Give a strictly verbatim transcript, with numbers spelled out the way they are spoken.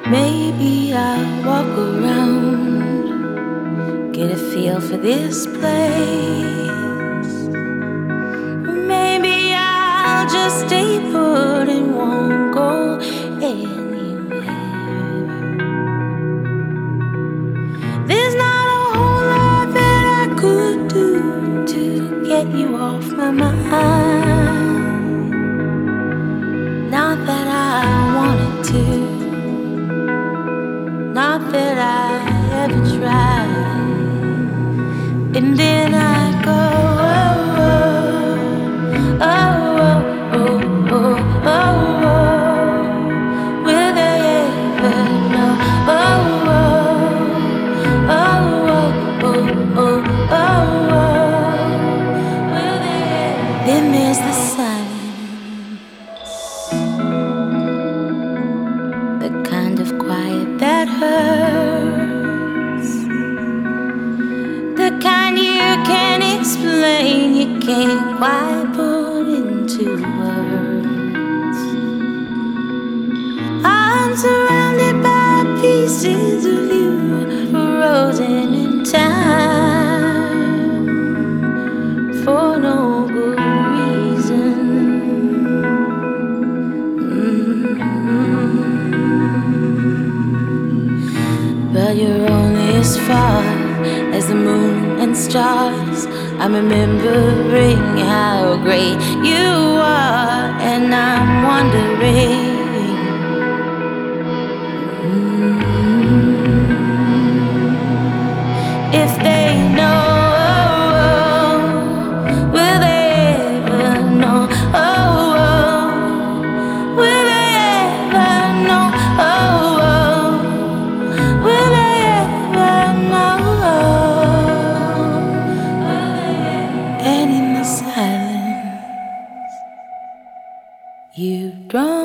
Maybe I'll walk around, get a feel for this place. Maybe I'll just stay put and won't go anywhere. There's not a whole lot that I could do to get you off my mind. Not that I wanted to, not that I ever tried. And then I go, oh, oh, oh, oh, oh, oh, oh. Will they ever know? Oh, oh, oh, oh, oh, oh, oh. Will they ever? Then there's the silence, the kind of quiet that hurts, the kind you can't explain, you can't quite put into words. I'm surrounded by pieces of you, frozen in time, for no good reason. Mm-hmm. But you're only as far as the moon and stars. I'm remembering how great you are, and I'm wondering mm, if they know. Will they ever know? Oh, oh. Will they ever know? Oh, oh. Will they ever know? And in the silence, you draw